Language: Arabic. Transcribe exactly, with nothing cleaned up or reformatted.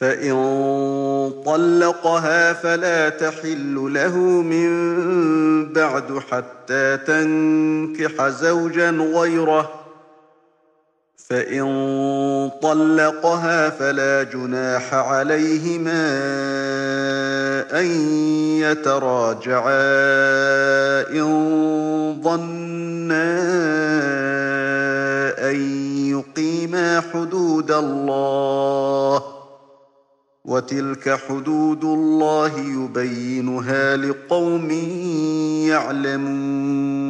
فإن طلقها فلا تحل له من بعد حتى تنكح زوجا غيره. فإن طلقها فلا جناح عليهما أن يتراجعا إن ظنا أن يقيما حدود الله، وتلك حدود الله يبينها لقوم يعلمون.